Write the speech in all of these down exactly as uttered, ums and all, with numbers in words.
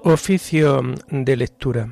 Oficio de lectura.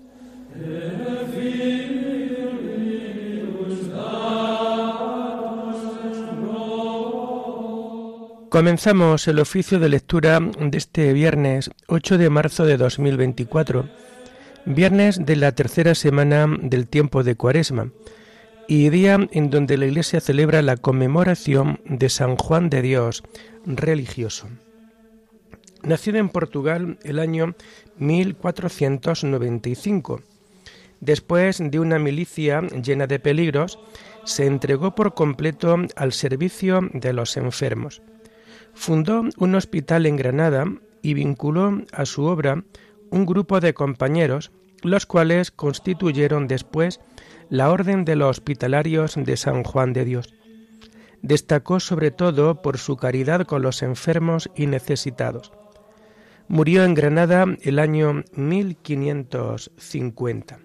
Comenzamos el oficio de lectura de este viernes ocho de marzo de dos mil veinticuatro, viernes de la tercera semana del tiempo de Cuaresma y día en donde la Iglesia celebra la conmemoración de San Juan de Dios, religioso. Nacido en Portugal el año mil cuatrocientos noventa y cinco, después de una milicia llena de peligros, se entregó por completo al servicio de los enfermos. Fundó un hospital en Granada y vinculó a su obra un grupo de compañeros, los cuales constituyeron después la Orden de los Hospitalarios de San Juan de Dios. Destacó sobre todo por su caridad con los enfermos y necesitados. Murió en Granada el año mil quinientos cincuenta.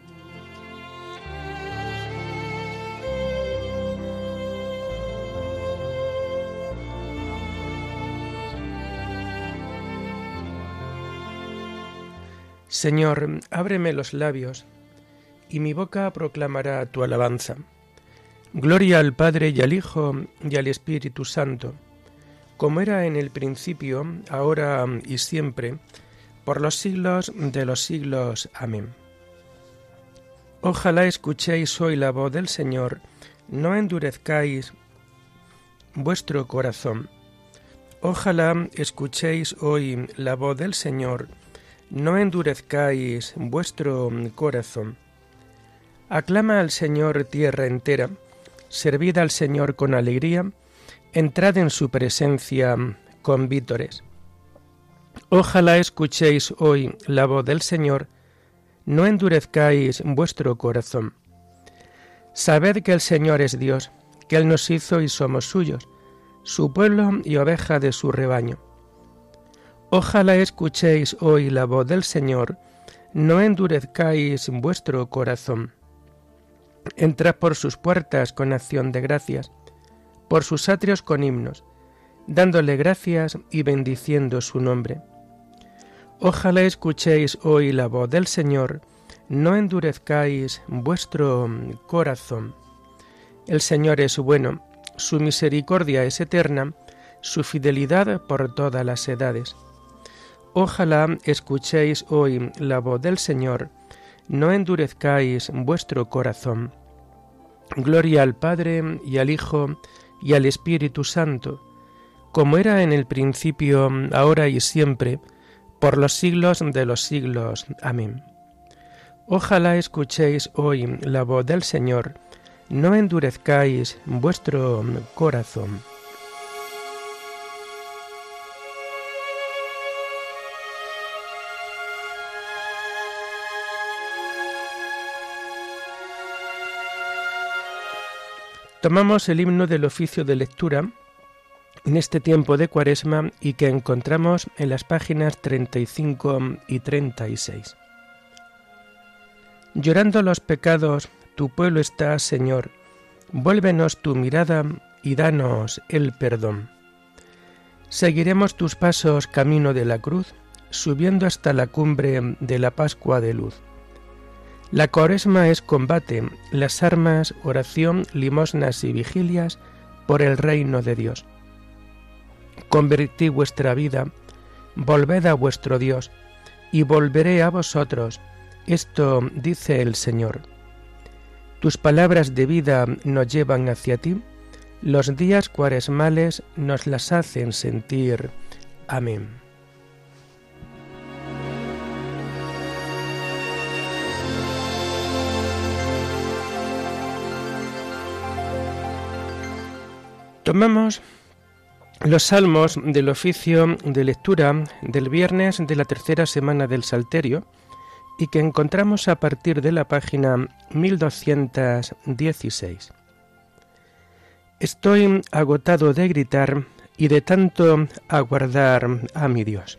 Señor, ábreme los labios, y mi boca proclamará tu alabanza. Gloria al Padre y al Hijo y al Espíritu Santo, como era en el principio, ahora y siempre, por los siglos de los siglos. Amén. Ojalá escuchéis hoy la voz del Señor, no endurezcáis vuestro corazón. Ojalá escuchéis hoy la voz del Señor, no endurezcáis vuestro corazón. Aclama al Señor tierra entera, servid al Señor con alegría, entrad en su presencia con vítores. Ojalá escuchéis hoy la voz del Señor, no endurezcáis vuestro corazón. Sabed que el Señor es Dios, que Él nos hizo y somos suyos, su pueblo y oveja de su rebaño. Ojalá escuchéis hoy la voz del Señor, no endurezcáis vuestro corazón. Entrad por sus puertas con acción de gracias, por sus atrios con himnos, dándole gracias y bendiciendo su nombre. Ojalá escuchéis hoy la voz del Señor, no endurezcáis vuestro corazón. El Señor es bueno, su misericordia es eterna, su fidelidad por todas las edades. Ojalá escuchéis hoy la voz del Señor, no endurezcáis vuestro corazón. Gloria al Padre y al Hijo y al Espíritu Santo, como era en el principio, ahora y siempre, por los siglos de los siglos. Amén. Ojalá escuchéis hoy la voz del Señor, no endurezcáis vuestro corazón. Tomamos el himno del oficio de lectura en este tiempo de Cuaresma y que encontramos en las páginas treinta y cinco y treinta y seis. Llorando los pecados, tu pueblo está, Señor, vuélvenos tu mirada y danos el perdón. Seguiremos tus pasos camino de la cruz, subiendo hasta la cumbre de la Pascua de luz. La Cuaresma es combate, las armas, oración, limosnas y vigilias por el reino de Dios. Convertid vuestra vida, volved a vuestro Dios, y volveré a vosotros. Esto dice el Señor. Tus palabras de vida nos llevan hacia ti, los días cuaresmales nos las hacen sentir. Amén. Tomamos los salmos del oficio de lectura del viernes de la tercera semana del Salterio y que encontramos a partir de la página mil doscientos dieciséis. Estoy agotado de gritar y de tanto aguardar a mi Dios.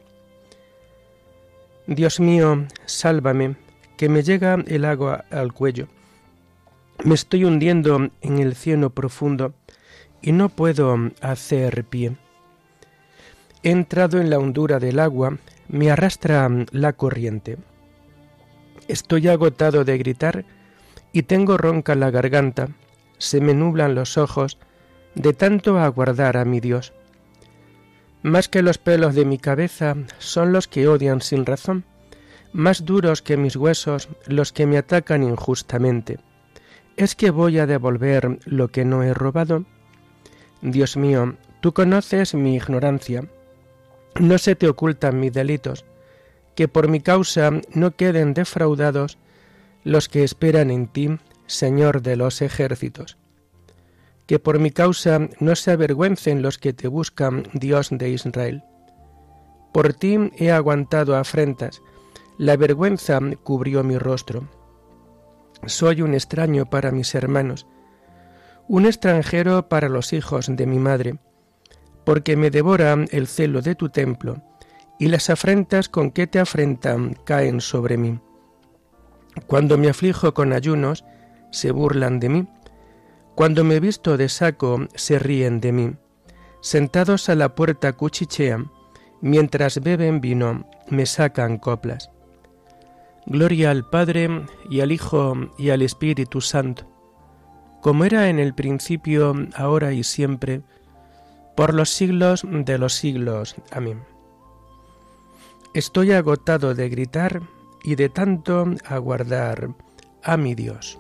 Dios mío, sálvame, que me llega el agua al cuello. Me estoy hundiendo en el cieno profundo y no puedo hacer pie. He entrado en la hondura del agua, me arrastra la corriente. Estoy agotado de gritar y tengo ronca la garganta, se me nublan los ojos de tanto aguardar a mi Dios. Más que los pelos de mi cabeza son los que odian sin razón, más duros que mis huesos los que me atacan injustamente. ¿Es que voy a devolver lo que no he robado? Dios mío, tú conoces mi ignorancia, no se te ocultan mis delitos, que por mi causa no queden defraudados los que esperan en ti, Señor de los ejércitos. Que por mi causa no se avergüencen los que te buscan, Dios de Israel. Por ti he aguantado afrentas, la vergüenza cubrió mi rostro. Soy un extraño para mis hermanos, un extranjero para los hijos de mi madre, porque me devora el celo de tu templo, y las afrentas con que te afrentan caen sobre mí. Cuando me aflijo con ayunos, se burlan de mí. Cuando me visto de saco, se ríen de mí. Sentados a la puerta cuchichean, mientras beben vino, me sacan coplas. Gloria al Padre, y al Hijo, y al Espíritu Santo, como era en el principio, ahora y siempre, por los siglos de los siglos. Amén. Estoy agotado de gritar y de tanto aguardar a mi Dios.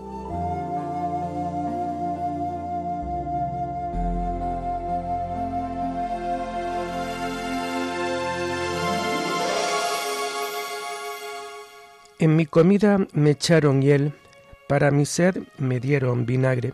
En mi comida me echaron hiel, para mi sed me dieron vinagre.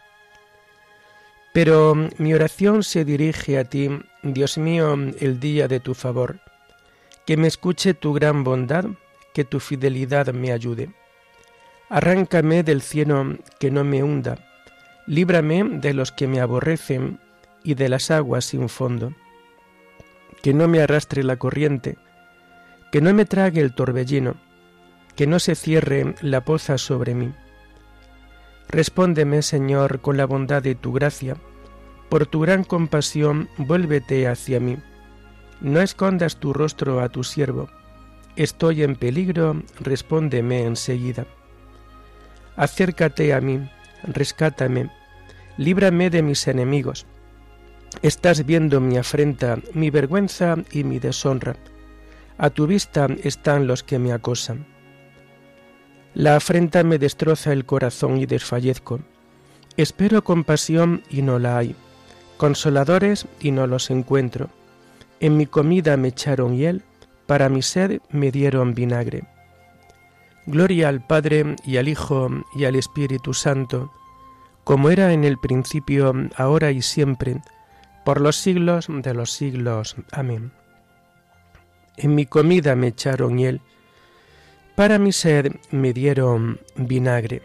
Pero mi oración se dirige a ti, Dios mío, el día de tu favor. Que me escuche tu gran bondad, que tu fidelidad me ayude. Arráncame del cieno que no me hunda, líbrame de los que me aborrecen y de las aguas sin fondo. Que no me arrastre la corriente, que no me trague el torbellino, que no se cierre la poza sobre mí. Respóndeme, Señor, con la bondad de tu gracia, por tu gran compasión vuélvete hacia mí. No escondas tu rostro a tu siervo. Estoy en peligro, respóndeme enseguida. Acércate a mí, rescátame, líbrame de mis enemigos. Estás viendo mi afrenta, mi vergüenza y mi deshonra. A tu vista están los que me acosan. La afrenta me destroza el corazón y desfallezco. Espero compasión y no la hay, consoladores y no los encuentro. En mi comida me echaron hiel, para mi sed me dieron vinagre. Gloria al Padre y al Hijo y al Espíritu Santo, como era en el principio, ahora y siempre, por los siglos de los siglos. Amén. En mi comida me echaron hiel, para mi sed me dieron vinagre.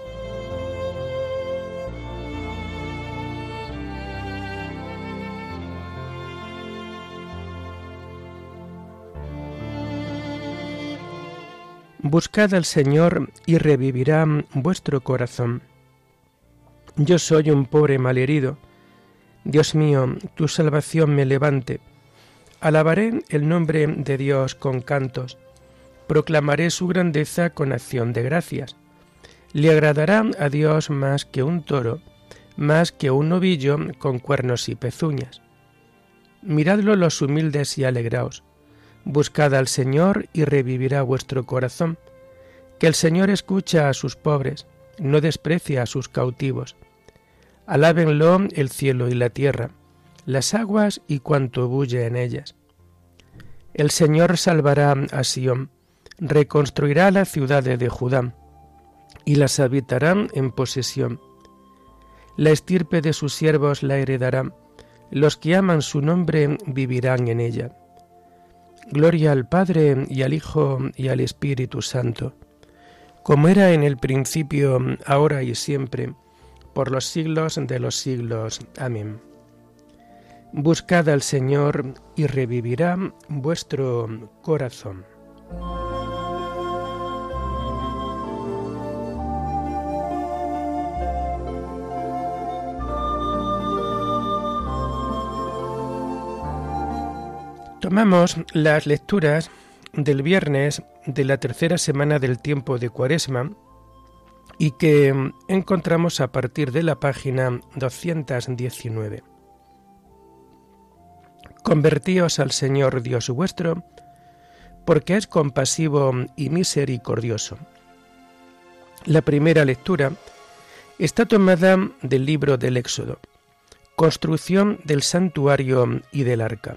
Buscad al Señor y revivirá vuestro corazón. Yo soy un pobre malherido. Dios mío, tu salvación me levante. Alabaré el nombre de Dios con cantos. Proclamaré su grandeza con acción de gracias. Le agradará a Dios más que un toro, más que un novillo con cuernos y pezuñas. Miradlo los humildes y alegraos. Buscad al Señor y revivirá vuestro corazón. Que el Señor escucha a sus pobres, no desprecia a sus cautivos. Alábenlo el cielo y la tierra, las aguas y cuanto bulle en ellas. El Señor salvará a Sión, reconstruirá las ciudades de Judá, y las habitará en posesión. La estirpe de sus siervos la heredará, los que aman su nombre vivirán en ella. Gloria al Padre y al Hijo y al Espíritu Santo, como era en el principio, ahora y siempre, por los siglos de los siglos. Amén. Buscad al Señor y revivirá vuestro corazón. Tomamos las lecturas del viernes de la tercera semana del tiempo de Cuaresma y que encontramos a partir de la página doscientos diecinueve. Convertíos al Señor Dios vuestro, porque es compasivo y misericordioso. La primera lectura está tomada del libro del Éxodo, construcción del santuario y del arca.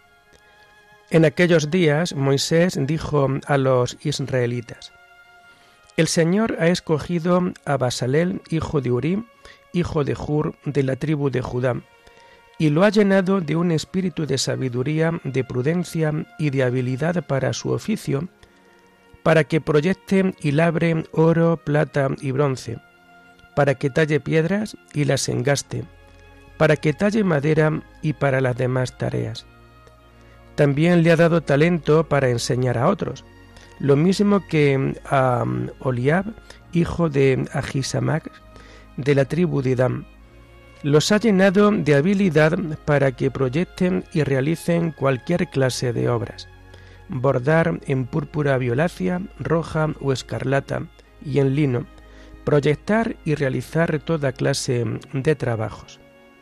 En aquellos días Moisés dijo a los israelitas: El Señor ha escogido a Basalel, hijo de Uri, hijo de Hur, de la tribu de Judá, y lo ha llenado de un espíritu de sabiduría, de prudencia y de habilidad para su oficio, para que proyecte y labre oro, plata y bronce, para que talle piedras y las engaste, para que talle madera y para las demás tareas. También le ha dado talento para enseñar a otros, lo mismo que a Oliab, hijo de Ahisamac, de la tribu de Dan. Los ha llenado de habilidad para que proyecten y realicen cualquier clase de obras: bordar en púrpura violácea, roja o escarlata, y en lino, proyectar y realizar toda clase de trabajos.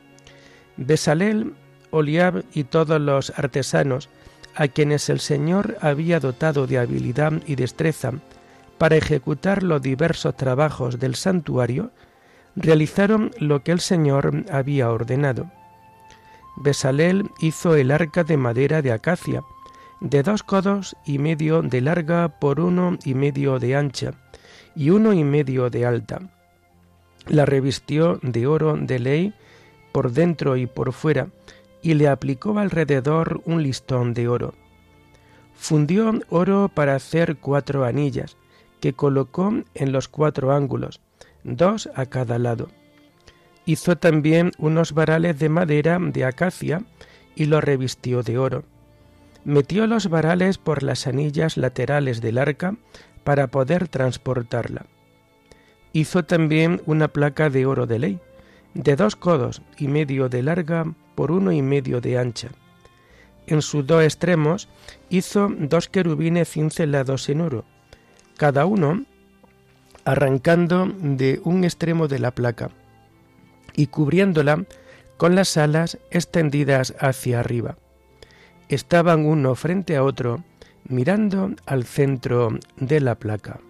Besalel, Oliab y todos los artesanos a quienes el Señor había dotado de habilidad y destreza para ejecutar los diversos trabajos del santuario, realizaron lo que el Señor había ordenado. Besalel hizo el arca de madera de acacia, de dos codos y medio de larga por uno y medio de ancha, y uno y medio de alta. La revistió de oro de ley por dentro y por fuera, y le aplicó alrededor un listón de oro. Fundió oro para hacer cuatro anillas, que colocó en los cuatro ángulos, dos a cada lado. Hizo también unos varales de madera de acacia y los revistió de oro. Metió los varales por las anillas laterales del arca para poder transportarla. Hizo también una placa de oro de ley, de dos codos y medio de larga por uno y medio de ancha. En sus dos extremos hizo dos querubines cincelados en oro, cada uno arrancando de un extremo de la placa y cubriéndola con las alas extendidas hacia arriba. Estaban uno frente a otro, mirando al centro de la placa.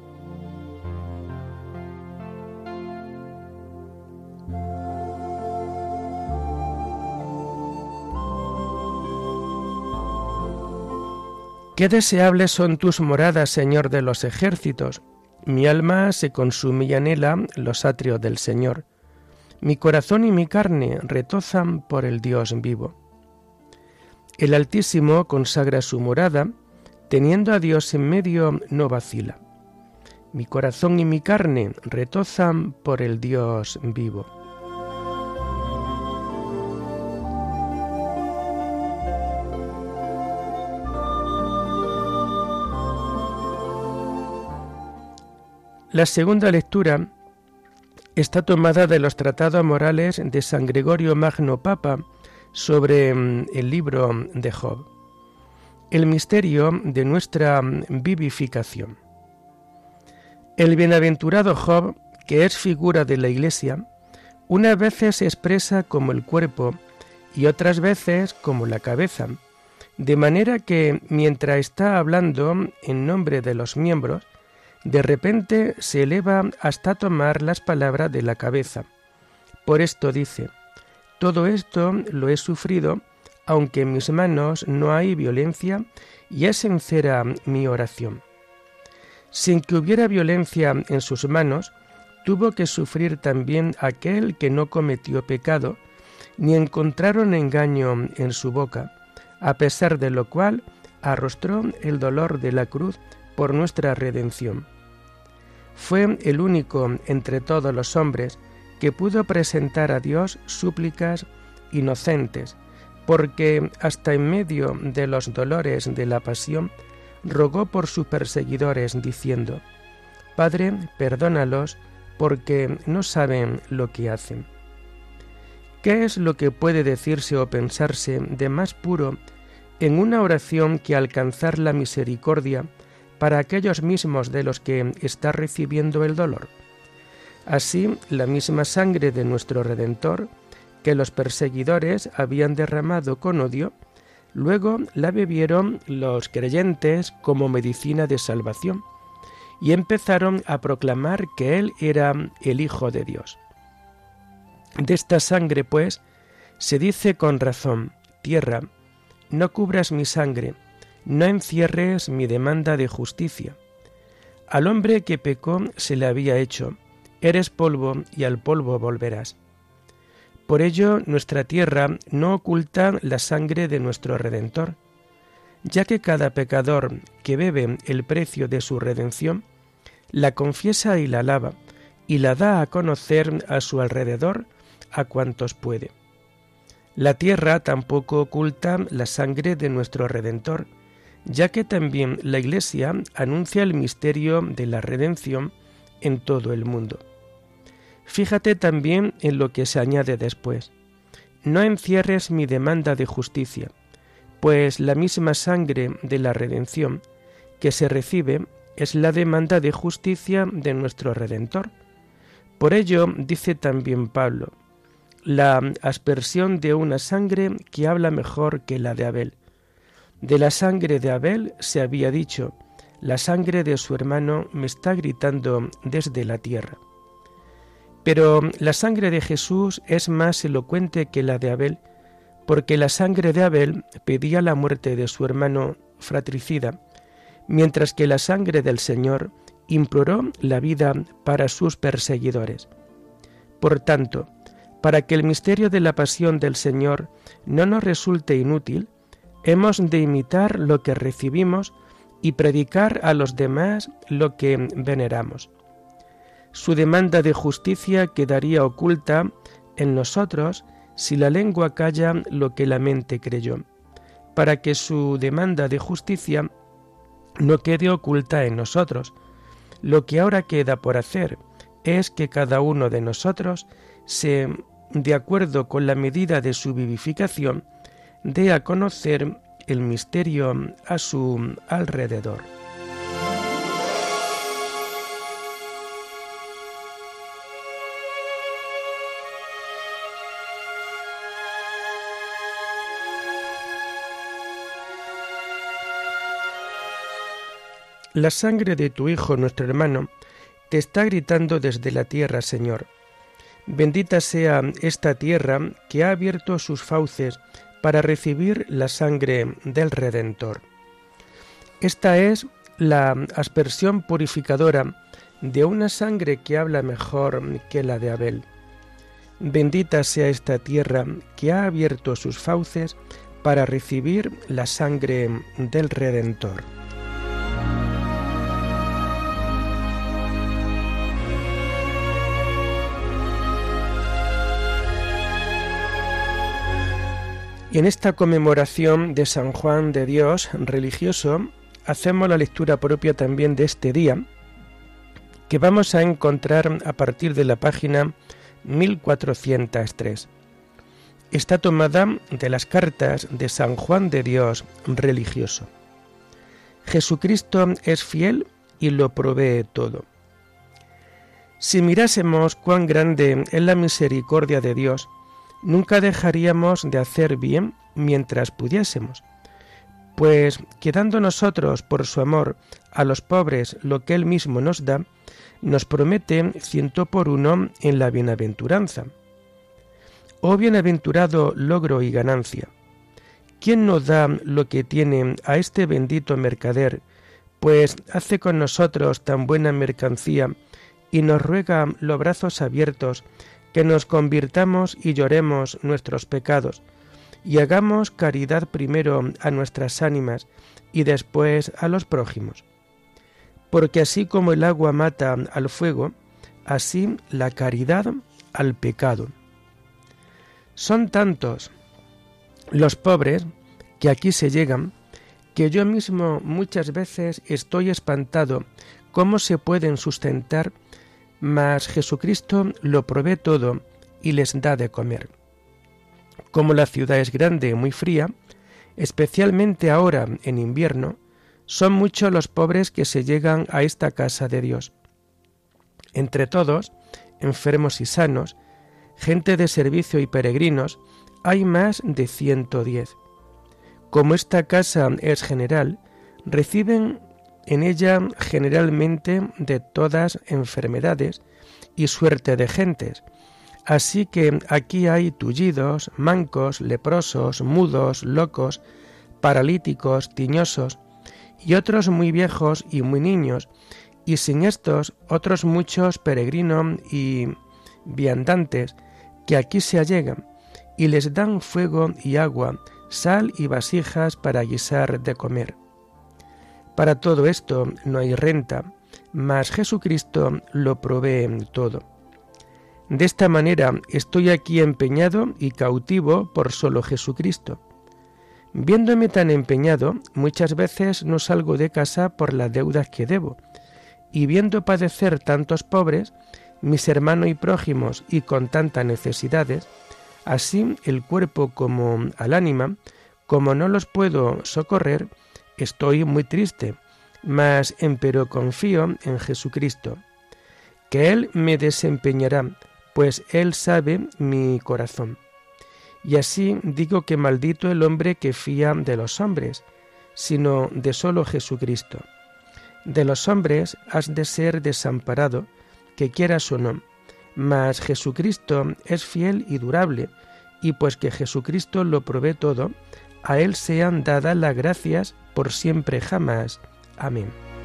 Qué deseables son tus moradas, Señor de los ejércitos. Mi alma se consume y anhela los atrios del Señor. Mi corazón y mi carne retozan por el Dios vivo. El Altísimo consagra su morada, teniendo a Dios en medio no vacila. Mi corazón y mi carne retozan por el Dios vivo. La segunda lectura está tomada de los tratados morales de San Gregorio Magno Papa sobre el libro de Job, el misterio de nuestra vivificación. El bienaventurado Job, que es figura de la Iglesia, unas veces se expresa como el cuerpo y otras veces como la cabeza, de manera que mientras está hablando en nombre de los miembros, de repente se eleva hasta tomar las palabras de la cabeza. Por esto dice: todo esto lo he sufrido, aunque en mis manos no hay violencia, y es sincera mi oración. Sin que hubiera violencia en sus manos, tuvo que sufrir también aquel que no cometió pecado, ni encontraron engaño en su boca, a pesar de lo cual arrostró el dolor de la cruz por nuestra redención. Fue el único entre todos los hombres que pudo presentar a Dios súplicas inocentes, porque hasta en medio de los dolores de la pasión rogó por sus perseguidores diciendo: Padre, perdónalos, porque no saben lo que hacen. ¿Qué es lo que puede decirse o pensarse de más puro en una oración que alcanzar la misericordia para aquellos mismos de los que está recibiendo el dolor. Así, la misma sangre de nuestro Redentor, que los perseguidores habían derramado con odio, luego la bebieron los creyentes como medicina de salvación, y empezaron a proclamar que Él era el Hijo de Dios. De esta sangre, pues, se dice con razón: tierra, no cubras mi sangre, no encierres mi demanda de justicia. Al hombre que pecó se le había hecho: eres polvo y al polvo volverás. Por ello, nuestra tierra no oculta la sangre de nuestro Redentor, ya que cada pecador que bebe el precio de su redención, la confiesa y la alaba, y la da a conocer a su alrededor a cuantos puede. La tierra tampoco oculta la sangre de nuestro Redentor, ya que también la Iglesia anuncia el misterio de la redención en todo el mundo. Fíjate también en lo que se añade después: no encierres mi demanda de justicia, pues la misma sangre de la redención que se recibe es la demanda de justicia de nuestro Redentor. Por ello, dice también Pablo, la aspersión de una sangre que habla mejor que la de Abel. De la sangre de Abel se había dicho: la sangre de su hermano me está gritando desde la tierra. Pero la sangre de Jesús es más elocuente que la de Abel, porque la sangre de Abel pedía la muerte de su hermano fratricida, mientras que la sangre del Señor imploró la vida para sus perseguidores. Por tanto, para que el misterio de la pasión del Señor no nos resulte inútil, hemos de imitar lo que recibimos y predicar a los demás lo que veneramos. Su demanda de justicia quedaría oculta en nosotros si la lengua calla lo que la mente creyó. Para que su demanda de justicia no quede oculta en nosotros, lo que ahora queda por hacer es que cada uno de nosotros se, de acuerdo con la medida de su vivificación, dé a conocer el misterio a su alrededor. La sangre de tu Hijo, nuestro hermano, te está gritando desde la tierra, Señor. Bendita sea esta tierra que ha abierto sus fauces para recibir la sangre del Redentor. Esta es la aspersión purificadora de una sangre que habla mejor que la de Abel. Bendita sea esta tierra que ha abierto sus fauces para recibir la sangre del Redentor. Y en esta conmemoración de San Juan de Dios religioso, hacemos la lectura propia también de este día, que vamos a encontrar a partir de la página mil cuatrocientos tres. Está tomada de las cartas de San Juan de Dios religioso. Jesucristo es fiel y lo provee todo. Si mirásemos cuán grande es la misericordia de Dios, nunca dejaríamos de hacer bien mientras pudiésemos, pues quedando nosotros por su amor a los pobres lo que Él mismo nos da, nos promete ciento por uno en la bienaventuranza. Oh bienaventurado logro y ganancia, ¿quién no da lo que tiene a este bendito mercader, pues hace con nosotros tan buena mercancía y nos ruega los brazos abiertos que nos convirtamos y lloremos nuestros pecados, y hagamos caridad primero a nuestras ánimas y después a los prójimos? Porque así como el agua mata al fuego, así la caridad al pecado. Son tantos los pobres que aquí se llegan, que yo mismo muchas veces estoy espantado cómo se pueden sustentar, mas Jesucristo lo provee todo y les da de comer. Como la ciudad es grande y muy fría, Especialmente ahora, en invierno, son muchos los pobres que se llegan a esta casa de Dios. Entre todos, enfermos y sanos, gente de servicio y peregrinos, hay más de ciento diez. Como esta casa es general, reciben en ella generalmente de todas enfermedades y suerte de gentes. Así que aquí hay tullidos, mancos, leprosos, mudos, locos, paralíticos, tiñosos, y otros muy viejos y muy niños, y sin estos otros muchos peregrinos y viandantes que aquí se allegan, y les dan fuego y agua, sal y vasijas para guisar de comer. Para todo esto no hay renta, mas Jesucristo lo provee todo. De esta manera estoy aquí empeñado y cautivo por solo Jesucristo. Viéndome tan empeñado, muchas veces no salgo de casa por las deudas que debo, y viendo padecer tantos pobres, mis hermanos y prójimos, y con tantas necesidades, así el cuerpo como al ánima, como no los puedo socorrer, estoy muy triste, mas empero confío en Jesucristo, que Él me desempeñará, pues Él sabe mi corazón. Y así digo que maldito el hombre que fía de los hombres, sino de solo Jesucristo. De los hombres has de ser desamparado, que quieras o no, mas Jesucristo es fiel y durable, y pues que Jesucristo lo provee todo, a Él sean dadas las gracias por siempre jamás. Amén.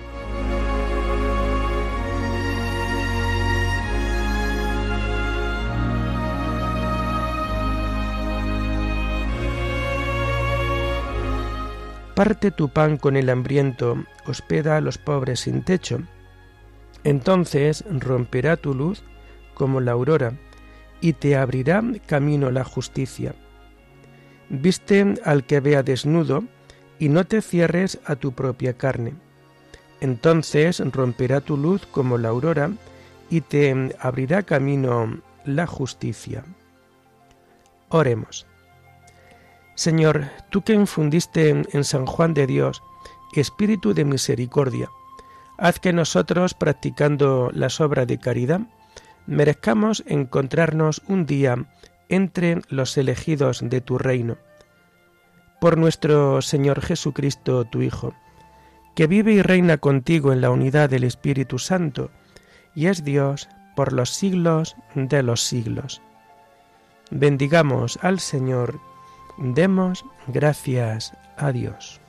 Parte tu pan con el hambriento, hospeda a los pobres sin techo. Entonces romperá tu luz como la aurora, y te abrirá camino la justicia. Viste al que vea desnudo, y no te cierres a tu propia carne. Entonces romperá tu luz como la aurora, y te abrirá camino la justicia. Oremos. Señor, tú que infundiste en San Juan de Dios espíritu de misericordia, haz que nosotros, practicando las obras de caridad, merezcamos encontrarnos un día entre los elegidos de tu reino. Por nuestro Señor Jesucristo, tu Hijo, que vive y reina contigo en la unidad del Espíritu Santo, y es Dios por los siglos de los siglos. Bendigamos al Señor. Demos gracias a Dios.